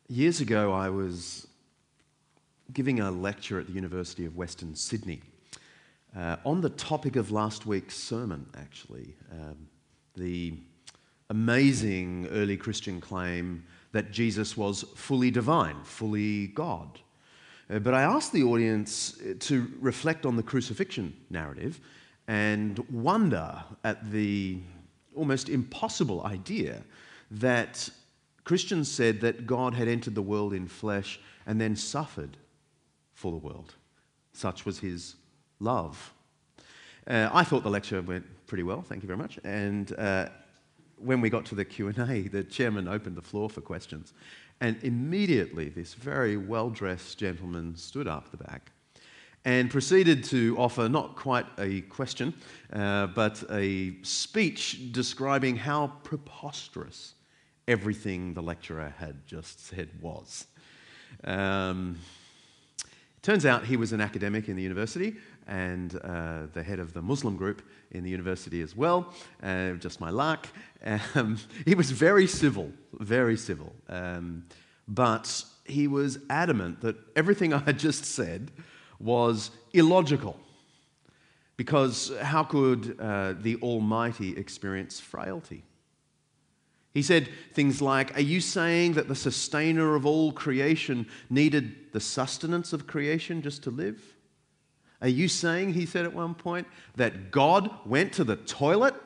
Years ago, I was giving a lecture at the University of Western Sydney on the topic of last week's sermon, actually. The amazing early Christian claim that Jesus was fully divine, fully God. But I asked the audience to reflect on the crucifixion narrative and wonder at the almost impossible idea that Christians said that God had entered the world in flesh and then suffered for the world. Such was his love. I thought the lecture went pretty well, thank you very much. And when we got to the Q&A, the chairman opened the floor for questions. And immediately this very well-dressed gentleman stood up the back and proceeded to offer not quite a question, but a speech describing how preposterous everything the lecturer had just said was. Turns out he was an academic in the university and the head of the Muslim group in the university as well, just my luck. He was very civil, but he was adamant that everything I had just said was illogical, because how could the Almighty experience frailty? He said things like, are you saying that the sustainer of all creation needed the sustenance of creation just to live? Are you saying, he said at one point, that God went to the toilet?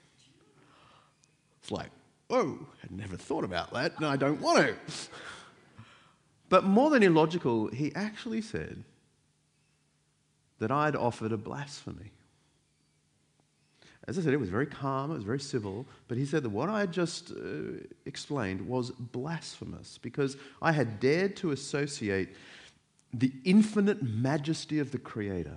It's like, whoa, I never thought about that, and I don't want to. But more than illogical, he actually said that I'd offered a blasphemy. As I said, it was very calm, it was very civil, but he said that what I had just explained was blasphemous because I had dared to associate the infinite majesty of the Creator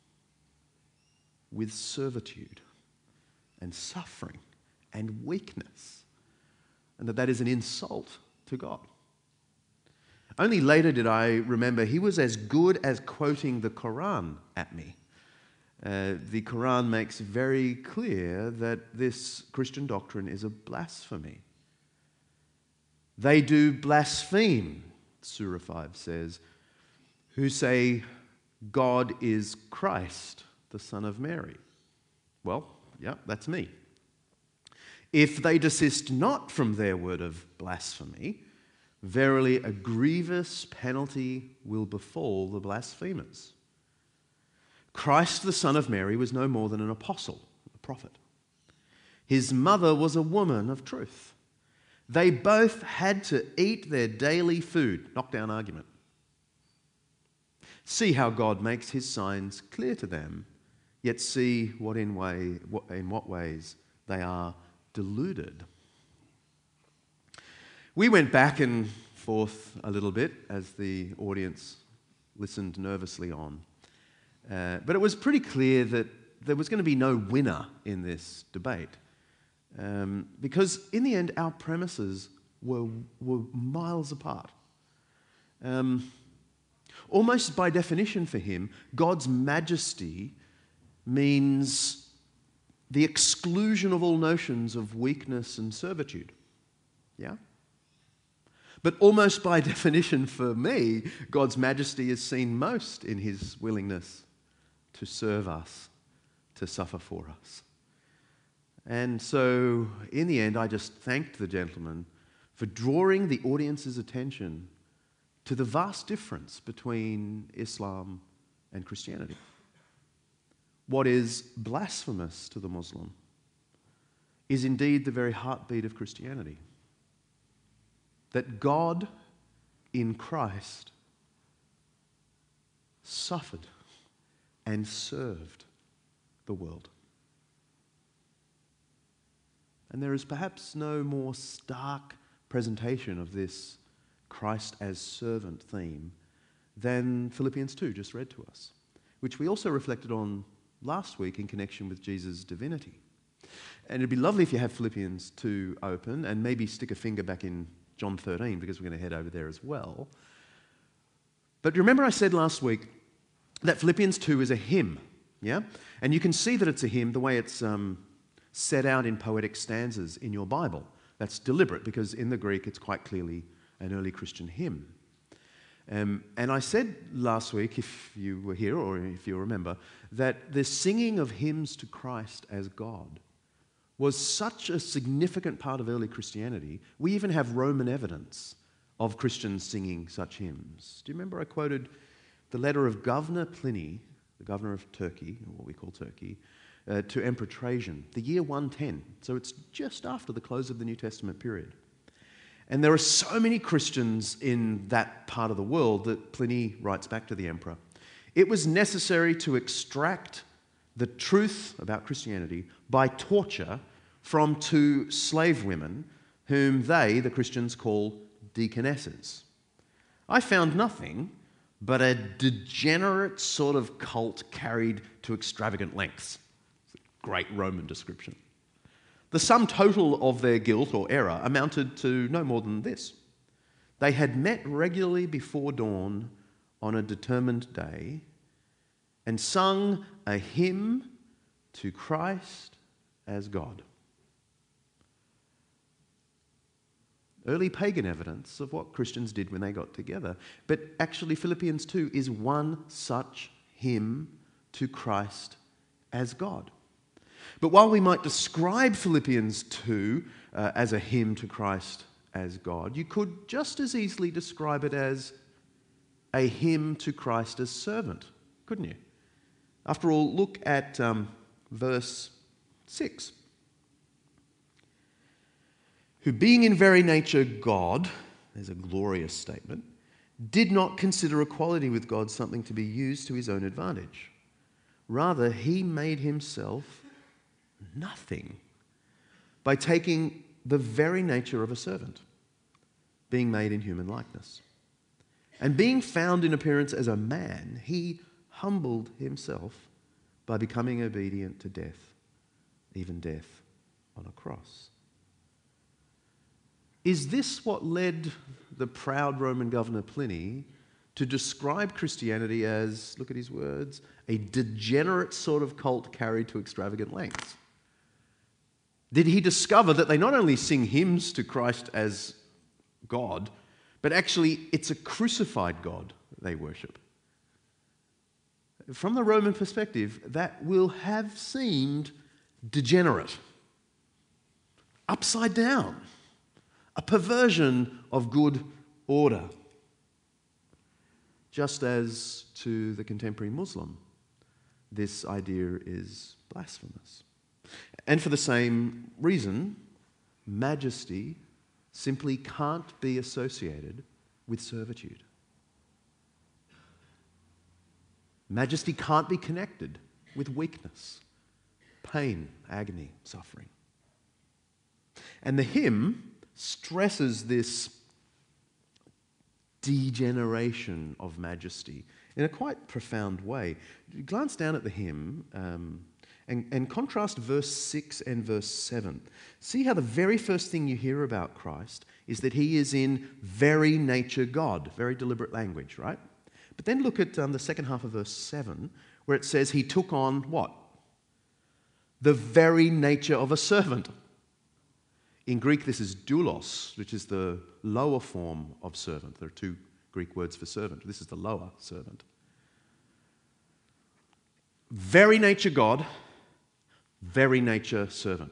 with servitude and suffering and weakness, and that is an insult to God. Only later did I remember he was as good as quoting the Quran at me. The Quran makes very clear that this Christian doctrine is a blasphemy. They do blaspheme, Surah 5 says, who say God is Christ, the Son of Mary. Well, yeah, that's me. If they desist not from their word of blasphemy, verily a grievous penalty will befall the blasphemers. Christ, the Son of Mary, was no more than an apostle, a prophet. His mother was a woman of truth. They both had to eat their daily food. Knockdown argument. See how God makes his signs clear to them, yet see in what ways they are deluded. We went back and forth a little bit as the audience listened nervously on. But it was pretty clear that there was going to be no winner in this debate because in the end our premises were miles apart. Almost by definition for him, God's majesty means the exclusion of all notions of weakness and servitude. Yeah? But almost by definition for me, God's majesty is seen most in his willingness to serve us, to suffer for us. And so, in the end, I just thanked the gentleman for drawing the audience's attention to the vast difference between Islam and Christianity. What is blasphemous to the Muslim is indeed the very heartbeat of Christianity. That God in Christ suffered and served the world. And there is perhaps no more stark presentation of this Christ as servant theme than Philippians 2 just read to us, which we also reflected on last week in connection with Jesus' divinity. And it'd be lovely if you have Philippians 2 open and maybe stick a finger back in John 13 because we're going to head over there as well. But remember I said last week that Philippians 2 is a hymn, yeah? And you can see that it's a hymn the way it's set out in poetic stanzas in your Bible. That's deliberate because in the Greek it's quite clearly an early Christian hymn. And I said last week, if you were here or if you remember, that the singing of hymns to Christ as God was such a significant part of early Christianity. We even have Roman evidence of Christians singing such hymns. Do you remember I quoted the letter of Governor Pliny, the governor of Turkey, or what we call Turkey, to Emperor Trajan, the year 110. So it's just after the close of the New Testament period. And there are so many Christians in that part of the world that Pliny writes back to the emperor. It was necessary to extract the truth about Christianity by torture from 2 slave women whom they, the Christians, call deaconesses. I found nothing but a degenerate sort of cult carried to extravagant lengths. Great Roman description. The sum total of their guilt or error amounted to no more than this. They had met regularly before dawn on a determined day and sung a hymn to Christ as God. Early pagan evidence of what Christians did when they got together. But actually Philippians 2 is one such hymn to Christ as God. But while we might describe Philippians 2 as a hymn to Christ as God, you could just as easily describe it as a hymn to Christ as servant, couldn't you? After all, look at verse 6. Who being in very nature God, there's a glorious statement, did not consider equality with God something to be used to his own advantage. Rather, he made himself nothing by taking the very nature of a servant, being made in human likeness. And being found in appearance as a man, he humbled himself by becoming obedient to death, even death on a cross. Is this what led the proud Roman governor Pliny to describe Christianity as, look at his words, a degenerate sort of cult carried to extravagant lengths? Did he discover that they not only sing hymns to Christ as God, but actually it's a crucified God they worship? From the Roman perspective, that will have seemed degenerate, upside down, a perversion of good order. Just as to the contemporary Muslim, this idea is blasphemous. And for the same reason, majesty simply can't be associated with servitude. Majesty can't be connected with weakness, pain, agony, suffering. And the hymn stresses this degeneration of majesty in a quite profound way. Glance down at the hymn and contrast verse 6 and verse 7. See how the very first thing you hear about Christ is that he is in very nature God. Very deliberate language, right? But then look at the second half of verse 7, where it says he took on what? The very nature of a servant. In Greek, this is doulos, which is the lower form of servant. There are 2 Greek words for servant. This is the lower servant. Very nature God, very nature servant.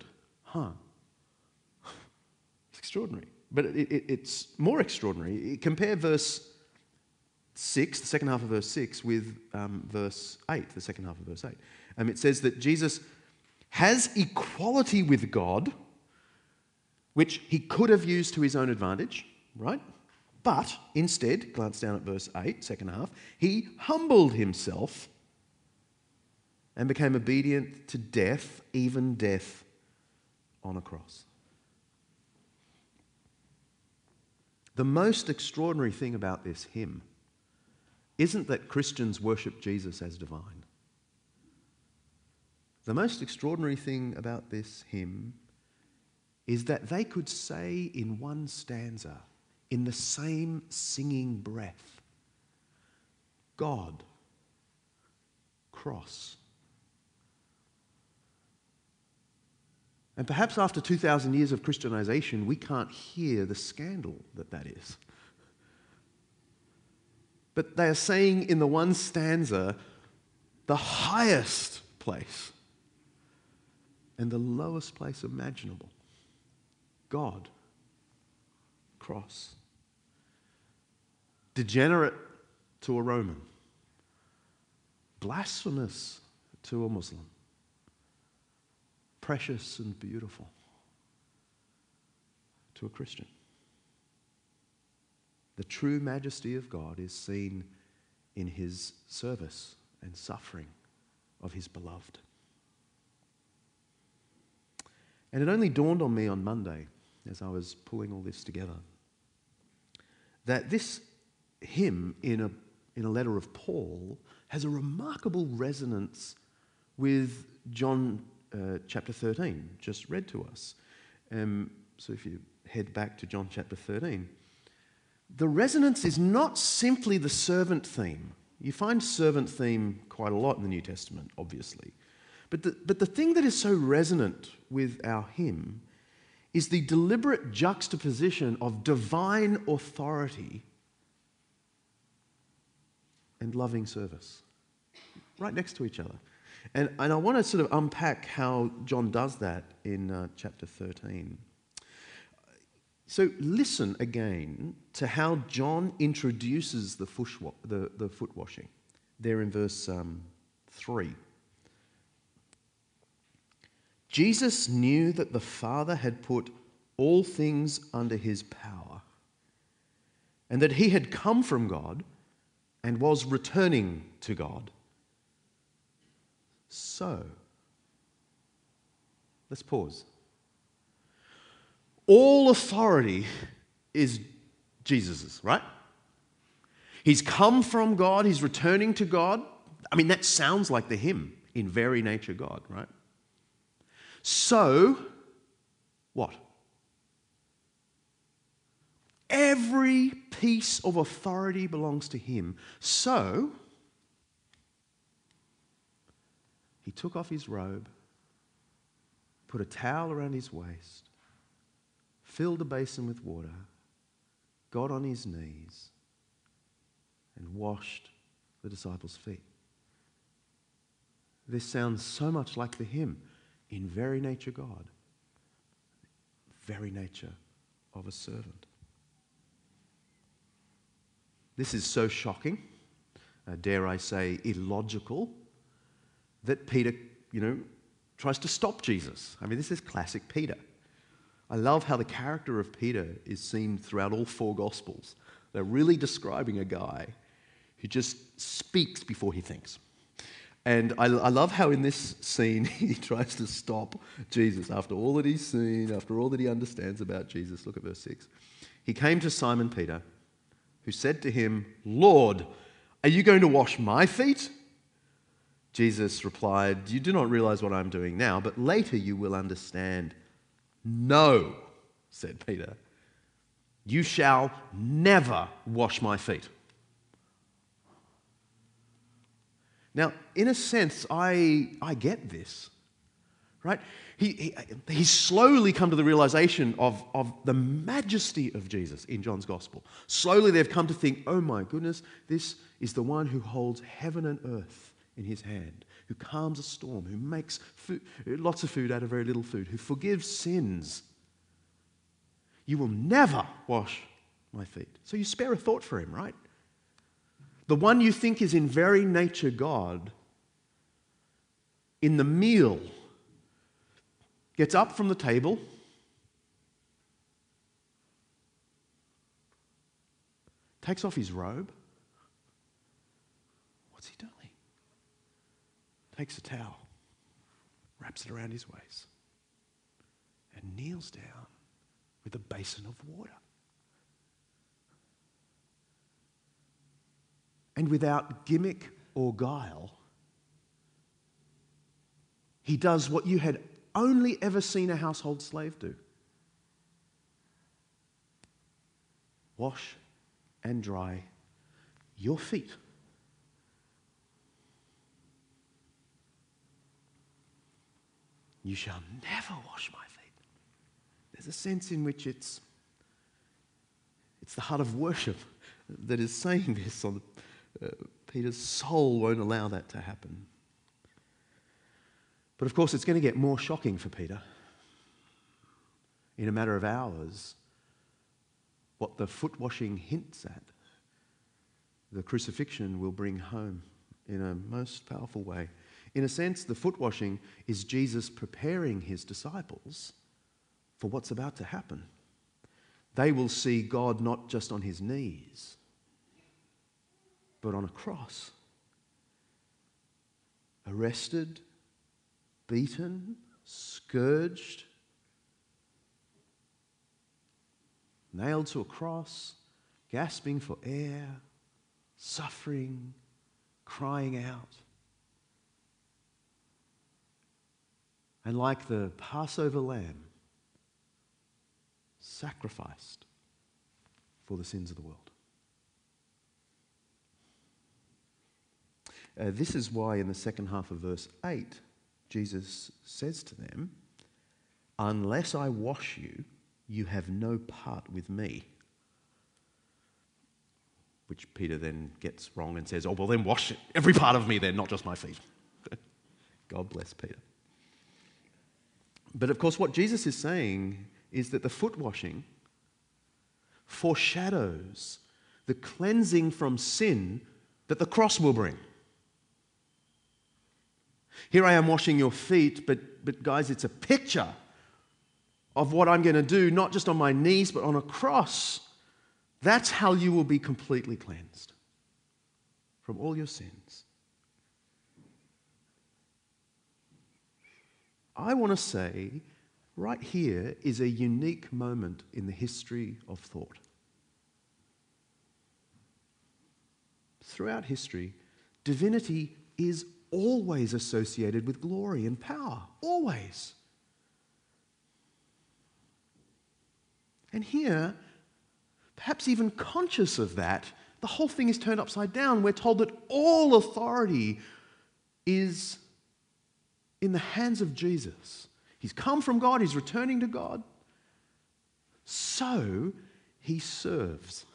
It's extraordinary. But it's more extraordinary. Compare verse 6, the second half of verse 6, with verse 8, the second half of verse 8. It says that Jesus has equality with God, which he could have used to his own advantage, right? But instead, glance down at verse 8, second half, he humbled himself and became obedient to death, even death on a cross. The most extraordinary thing about this hymn isn't that Christians worship Jesus as divine. The most extraordinary thing about this hymn is that they could say in one stanza, in the same singing breath, God, cross. And perhaps after 2,000 years of Christianization, we can't hear the scandal that is. But they are saying in the one stanza, the highest place and the lowest place imaginable. God, cross. Degenerate to a Roman. Blasphemous to a Muslim. Precious and beautiful to a Christian. The true majesty of God is seen in his service and suffering of his beloved. And it only dawned on me on Monday, as I was pulling all this together, that this hymn in a letter of Paul has a remarkable resonance with John chapter 13, just read to us. So if you head back to John chapter 13, the resonance is not simply the servant theme. You find servant theme quite a lot in the New Testament, obviously. But the thing that is so resonant with our hymn is the deliberate juxtaposition of divine authority and loving service, right next to each other. And I want to sort of unpack how John does that in chapter 13. So listen again to how John introduces the foot washing. There in verse 3. Jesus knew that the Father had put all things under his power, and that he had come from God and was returning to God. So, let's pause. All authority is Jesus's, right? He's come from God, he's returning to God. I mean, that sounds like the hymn, in very nature God, right? So, what? Every piece of authority belongs to him. So, he took off his robe, put a towel around his waist, filled a basin with water, got on his knees, and washed the disciples' feet. This sounds so much like the hymn, in very nature God, very nature of a servant. This is so shocking, dare I say illogical, that Peter, tries to stop Jesus. I mean, this is classic Peter. I love how the character of Peter is seen throughout all four Gospels. They're really describing a guy who just speaks before he thinks. And I love how in this scene he tries to stop Jesus after all that he's seen, after all that he understands about Jesus. Look at verse 6. He came to Simon Peter, who said to him, "Lord, are you going to wash my feet?" Jesus replied, "You do not realize what I'm doing now, but later you will understand." "No," said Peter, "you shall never wash my feet." Now, in a sense, I get this, right? He's slowly come to the realization of the majesty of Jesus in John's Gospel. Slowly they've come to think, oh my goodness, this is the one who holds heaven and earth in his hand, who calms a storm, who makes lots of food out of very little food, who forgives sins. You will never wash my feet. So you spare a thought for him, right? The one you think is in very nature God, in the meal, gets up from the table, takes off his robe. What's he doing? Takes a towel, wraps it around his waist, and kneels down with a basin of water. And without gimmick or guile, he does what you had only ever seen a household slave do. Wash and dry your feet. You shall never wash my feet. There's a sense in which it's the heart of worship that is saying this. Peter's soul won't allow that to happen. But of course, it's going to get more shocking for Peter. In a matter of hours, what the foot washing hints at, the crucifixion will bring home in a most powerful way. In a sense, the foot washing is Jesus preparing his disciples for what's about to happen. They will see God not just on his knees, but on a cross. Arrested, beaten, scourged, nailed to a cross, gasping for air, suffering, crying out. And like the Passover lamb, sacrificed for the sins of the world. This is why in the second half of verse 8, Jesus says to them, "Unless I wash you, you have no part with me." Which Peter then gets wrong and says, "Oh, well then wash every part of me then, not just my feet." God bless Peter. But of course what Jesus is saying is that the foot washing foreshadows the cleansing from sin that the cross will bring. Here I am washing your feet, but guys, it's a picture of what I'm going to do, not just on my knees, but on a cross. That's how you will be completely cleansed from all your sins. I want to say, right here is a unique moment in the history of thought. Throughout history, divinity is always associated with glory and power. Always. And here, perhaps even conscious of that, the whole thing is turned upside down. We're told that all authority is in the hands of Jesus. He's come from God, he's returning to God. So he serves.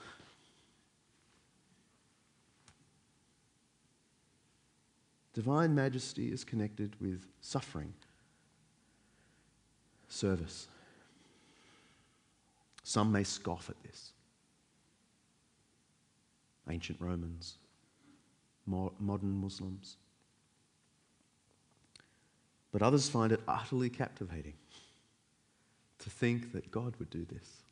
Divine majesty is connected with suffering, service. Some may scoff at this. Ancient Romans, modern Muslims. But others find it utterly captivating to think that God would do this.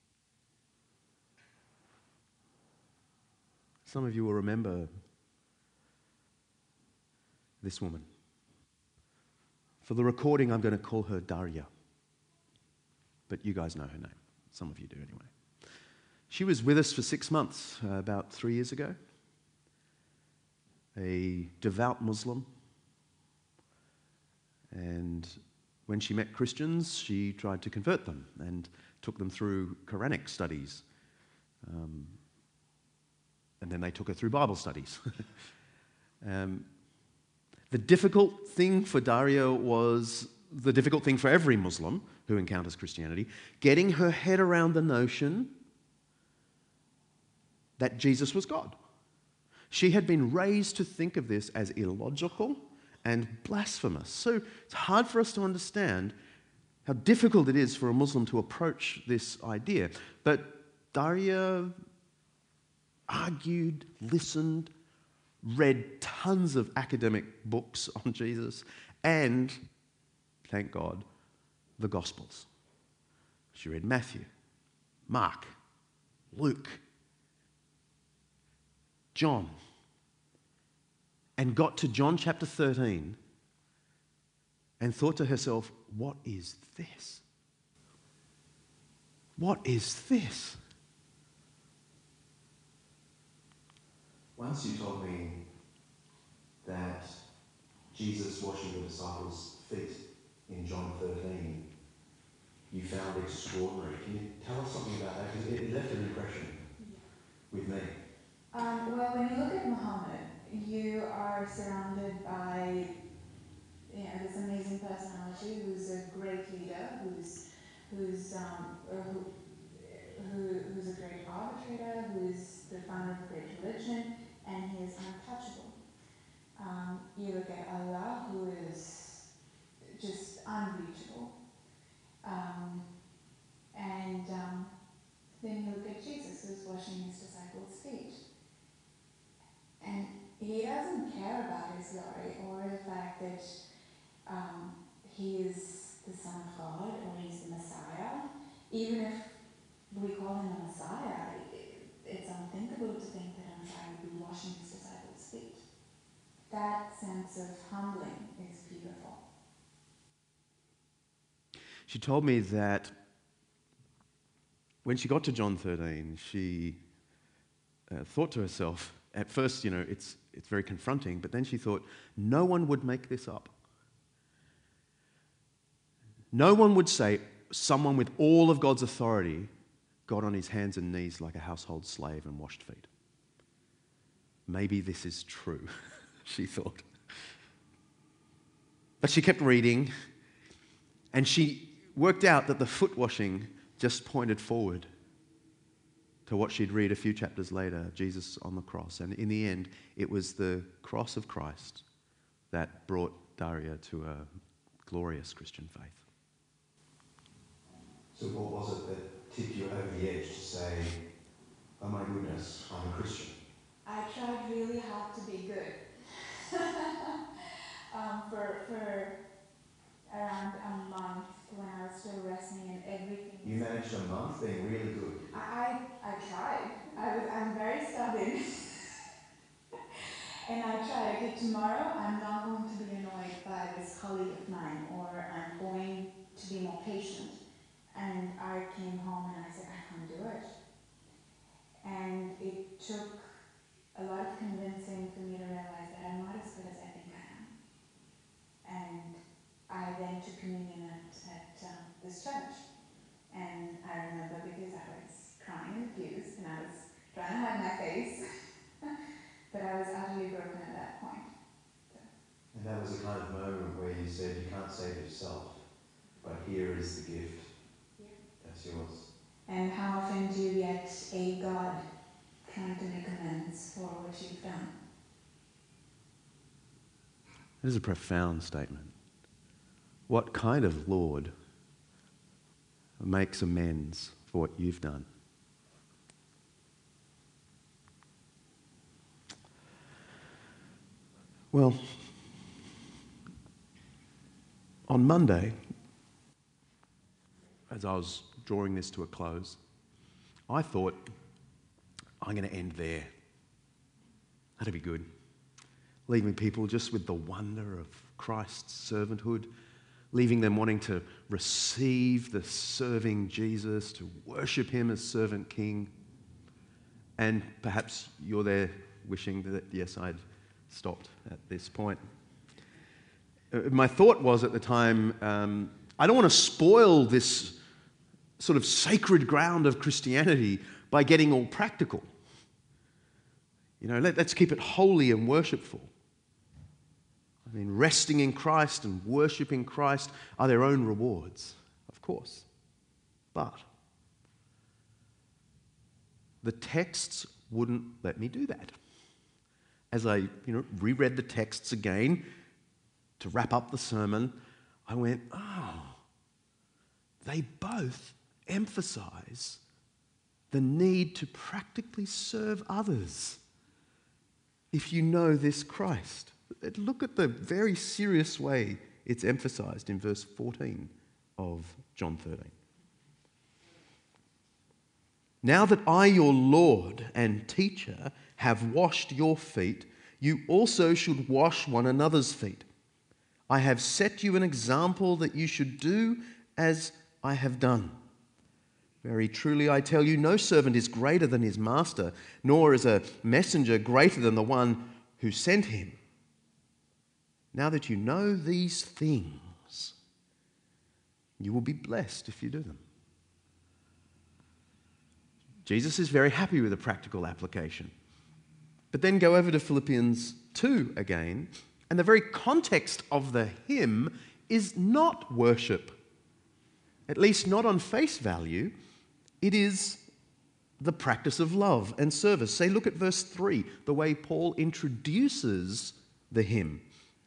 Some of you will remember this woman. For the recording, I'm going to call her Daria. But you guys know her name. Some of you do anyway. She was with us for 6 months, about 3 years ago. A devout Muslim. And when she met Christians, she tried to convert them and took them through Quranic studies. And then they took her through Bible studies. The difficult thing for Daria was the difficult thing for every Muslim who encounters Christianity, getting her head around the notion that Jesus was God. She had been raised to think of this as illogical and blasphemous. So it's hard for us to understand how difficult it is for a Muslim to approach this idea. But Daria argued, listened, read tons of academic books on Jesus, and, thank God, the Gospels. She read Matthew, Mark, Luke, John, and got to John chapter 13 and thought to herself, what is this? What is this? Once you told me that Jesus washing the disciples' feet in John 13 you found extraordinary. Can you tell us something about that? Because it left an impression with me. Well, when you look at Muhammad, you are surrounded by this amazing personality who's a great leader, who's a great arbitrator, who's the founder of great religion, and he is untouchable. You look at Allah, who is just unreachable. Then you look at Jesus, who's washing his disciples' feet. And he doesn't care about his glory or the fact that he is the Son of God or he's the Messiah. Even if we call him a Messiah, it's unthinkable to think that a Messiah would be washing his disciples' feet. That sense of humbling is beautiful. She told me that when she got to John 13, she thought to herself, at first, it's very confronting, but then she thought, no one would make this up. No one would say someone with all of God's authority got on his hands and knees like a household slave and washed feet. Maybe this is true, she thought. But she kept reading, and she worked out that the foot washing just pointed forward to what she'd read a few chapters later, Jesus on the cross. And in the end, it was the cross of Christ that brought Daria to a glorious Christian faith. So what was it that tipped you over the edge to say, oh my goodness, I'm a Christian? I tried really hard to be good. For around a month, when I was still wrestling and everything. You managed a month being really good. I tried. I'm very stubborn. And I tried. Okay, tomorrow I'm not going to be annoyed by this colleague of mine, or I'm going to be more patient. And I came home and I said, I can't do it. And it took a lot of convincing for me to realize that I'm not as good as I think I am. And I then took communion at this church. And I remember, because I was crying in the pews and I was trying to hide my face, but I was utterly broken at that point. So. And that was the kind of moment where you said, you can't save yourself, but here is the gift. Yeah. That's yours. And how often do you get a God trying to make amends for what you've done? It is a profound statement. What kind of Lord makes amends for what you've done? Well, on Monday, as I was drawing this to a close, I thought, I'm going to end there. That'd be good. Leaving people just with the wonder of Christ's servanthood, leaving them wanting to receive the serving Jesus, to worship him as servant king. And perhaps you're there wishing that, yes, I'd stopped at this point. My thought was at the time, I don't want to spoil this sort of sacred ground of Christianity by getting all practical. Let's keep it holy and worshipful. I mean, resting in Christ and worshipping Christ are their own rewards, of course. But the texts wouldn't let me do that. As I, reread the texts again to wrap up the sermon, I went, they both emphasize the need to practically serve others if you know this Christ. Look at the very serious way it's emphasized in verse 14 of John 13. Now that I, your Lord and teacher, have washed your feet, you also should wash one another's feet. I have set you an example that you should do as I have done. Very truly, I tell you, no servant is greater than his master, nor is a messenger greater than the one who sent him. Now that you know these things, you will be blessed if you do them. Jesus is very happy with the practical application. But then go over to Philippians 2 again, and the very context of the hymn is not worship. At least not on face value. It is the practice of love and service. Say, look at verse 3, the way Paul introduces the hymn.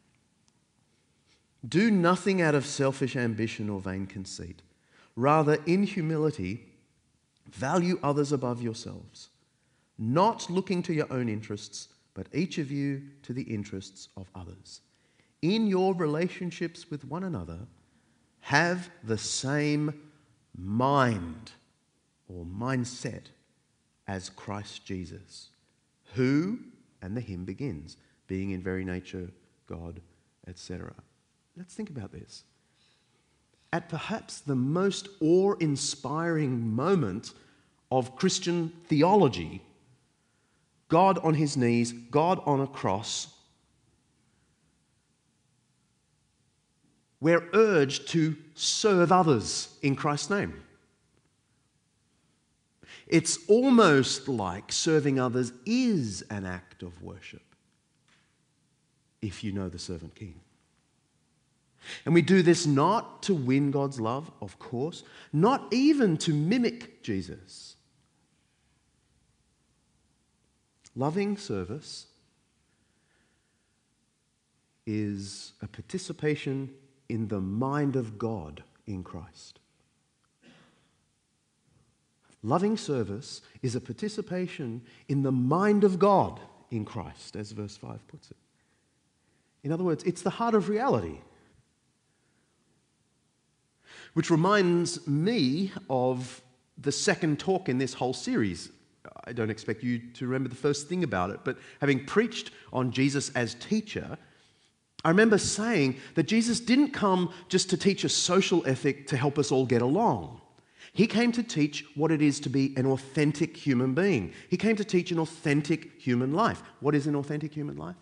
Do nothing out of selfish ambition or vain conceit. Rather, in humility, value others above yourselves, not looking to your own interests, but each of you to the interests of others. In your relationships with one another, have the same mind or mindset as Christ Jesus, who, and the hymn begins, being in very nature God, etc. Let's think about this. At perhaps the most awe-inspiring moment of Christian theology, God on his knees, God on a cross, we're urged to serve others in Christ's name. It's almost like serving others is an act of worship, if you know the servant king. And we do this not to win God's love, of course, not even to mimic Jesus. Loving service is a participation in the mind of God in Christ. Loving service is a participation in the mind of God in Christ, as verse 5 puts it. In other words, it's the heart of reality. Which reminds me of the second talk in this whole series. I don't expect you to remember the first thing about it, but having preached on Jesus as teacher, I remember saying that Jesus didn't come just to teach a social ethic to help us all get along. He came to teach what it is to be an authentic human being. He came to teach an authentic human life. What is an authentic human life?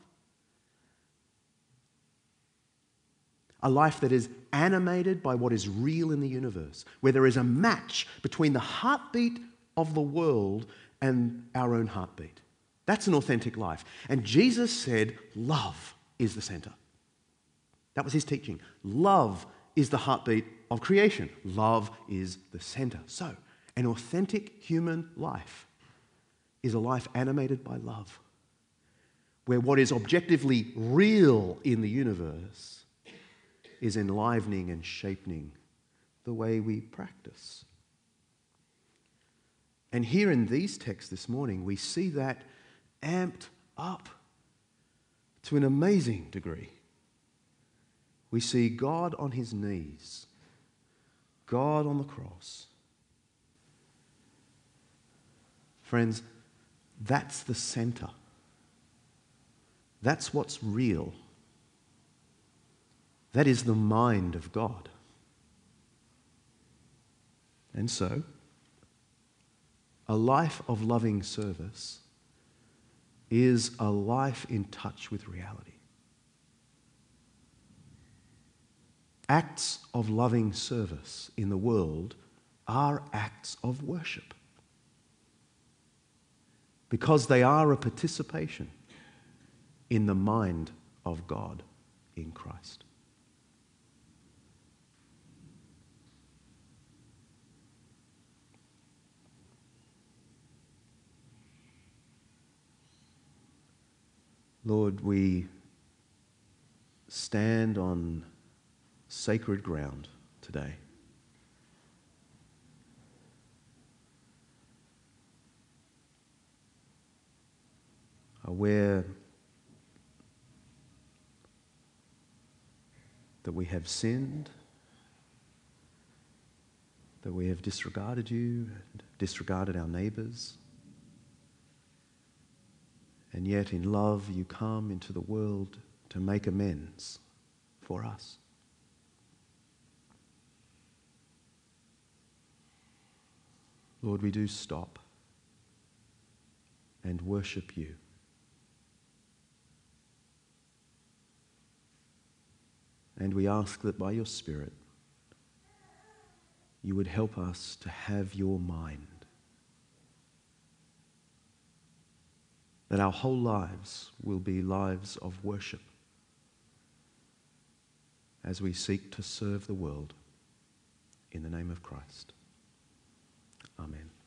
A life that is animated by what is real in the universe, where there is a match between the heartbeat of the world and our own heartbeat. That's an authentic life. And Jesus said, love is the center. That was his teaching. Love is the heartbeat of creation. Love is the center. So, an authentic human life is a life animated by love, where what is objectively real in the universe is enlivening and shaping the way we practice. And here in these texts this morning, we see that amped up to an amazing degree. We see God on his knees, God on the cross. Friends, that's the center. That's what's real. That is the mind of God. And so, a life of loving service is a life in touch with reality. Acts of loving service in the world are acts of worship because they are a participation in the mind of God in Christ. Lord, we stand on sacred ground today. Aware that we have sinned, that we have disregarded you, and disregarded our neighbours. And yet in love you come into the world to make amends for us. Lord, we do stop and worship you. And we ask that by your Spirit you would help us to have your mind. That our whole lives will be lives of worship as we seek to serve the world in the name of Christ. Amen.